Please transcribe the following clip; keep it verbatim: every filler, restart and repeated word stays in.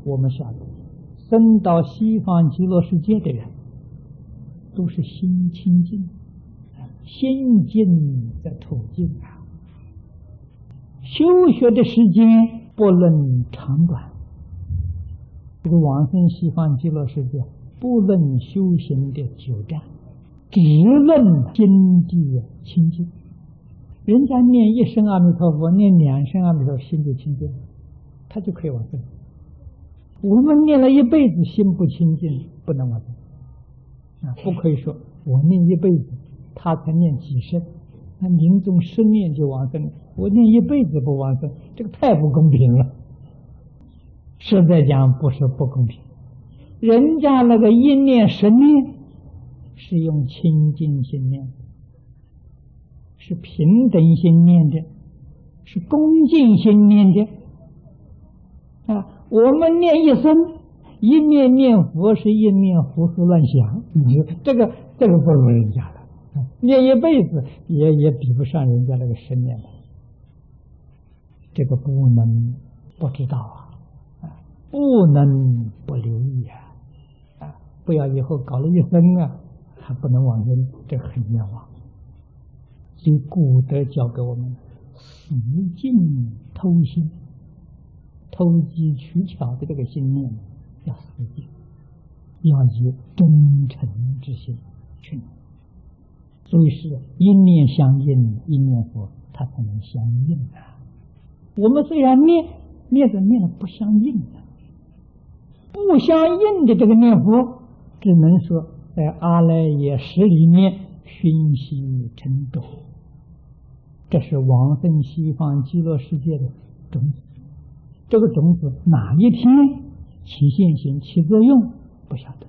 我们晓得，生到西方极乐世界的人，都是心清净，心净则土净啊。修学的时间不论长短，这个往生西方极乐世界，不论修行的久暂，只论心地清净。人家念一声阿弥陀佛，念两声阿弥陀佛，心就清净，他就可以往生。我们念了一辈子，心不清净，不能往生啊！不可以说我念一辈子，他才念几声，那临终十念就往生，我念一辈子不往生，这个太不公平了。实在讲不是不公平，人家那个一念十念是用清净心念，是平等心念的，是恭敬心念的啊！我们念一生，一念念佛是一念胡思乱想，你说这个这个不如人家了，念一辈子也也比不上人家那个十年了。这个不能不知道啊，啊，不能不留意啊，啊，不要以后搞了一生啊，还不能往生，这个很冤枉。所以古德教给我们死尽偷心，偷机取巧的这个心念要死尽，要以忠诚之心去念。所以是一念相应，一念佛，它才能相应啊。我们虽然念念着念了不相应的，不相应的这个念佛，只能说在阿赖耶识里面熏习成种，这是往生西方极乐世界的种子。这个种子哪一天起现行起作用不晓得，